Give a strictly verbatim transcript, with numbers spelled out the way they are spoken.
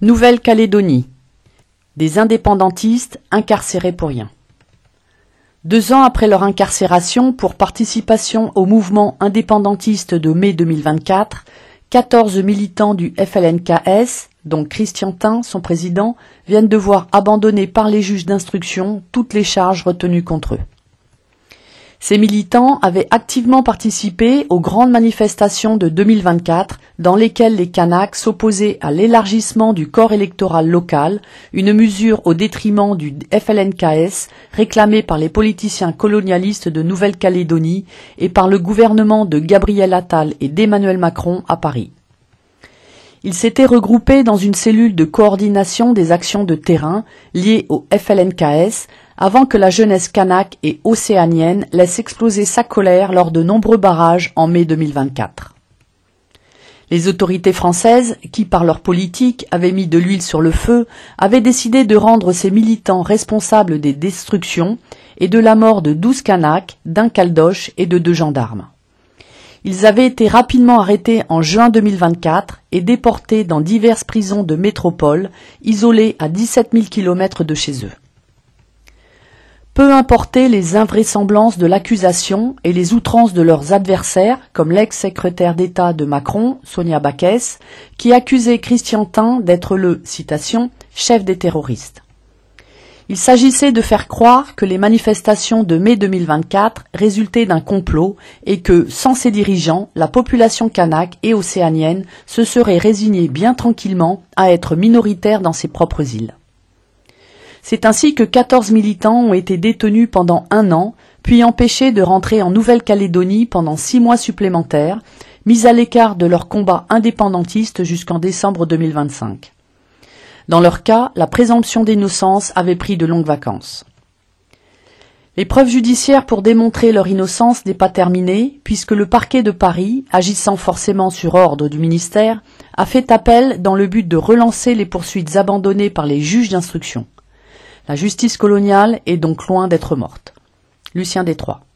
Nouvelle-Calédonie. Des indépendantistes incarcérés pour rien. Deux ans après leur incarcération pour participation au mouvement indépendantiste de mai deux mille vingt-quatre, quatorze militants du F L N K S, dont Christian Tin, son président, viennent de voir abandonner par les juges d'instruction toutes les charges retenues contre eux. Ces militants avaient activement participé aux grandes manifestations de deux mille vingt-quatre dans lesquelles les Kanaks s'opposaient à l'élargissement du corps électoral local, une mesure au détriment du F L N K S réclamée par les politiciens colonialistes de Nouvelle-Calédonie et par le gouvernement de Gabriel Attal et d'Emmanuel Macron à Paris. Ils s'étaient regroupés dans une cellule de coordination des actions de terrain liées au F L N K S avant que la jeunesse kanak et océanienne laisse exploser sa colère lors de nombreux barrages en mai deux mille vingt-quatre. Les autorités françaises, qui par leur politique avaient mis de l'huile sur le feu, avaient décidé de rendre ces militants responsables des destructions et de la mort de douze Kanaks, d'un Caldoche et de deux gendarmes. Ils avaient été rapidement arrêtés en juin deux mille vingt-quatre et déportés dans diverses prisons de métropole, isolées à dix-sept mille kilomètres de chez eux. Peu importaient les invraisemblances de l'accusation et les outrances de leurs adversaires, comme l'ex-secrétaire d'État de Macron, Sonia Backès, qui accusait Christian Tin d'être le, citation, chef des terroristes. Il s'agissait de faire croire que les manifestations de mai deux mille vingt-quatre résultaient d'un complot et que, sans ces dirigeants, la population kanak et océanienne se serait résignée bien tranquillement à être minoritaire dans ses propres îles. C'est ainsi que quatorze militants ont été détenus pendant un an, puis empêchés de rentrer en Nouvelle-Calédonie pendant six mois supplémentaires, mis à l'écart de leur combat indépendantiste jusqu'en décembre deux mille vingt-cinq. Dans leur cas, la présomption d'innocence avait pris de longues vacances. L'épreuve judiciaire pour démontrer leur innocence n'est pas terminée, puisque le parquet de Paris, agissant forcément sur ordre du ministère, a fait appel dans le but de relancer les poursuites abandonnées par les juges d'instruction. La justice coloniale est donc loin d'être morte. Lucien Détroit.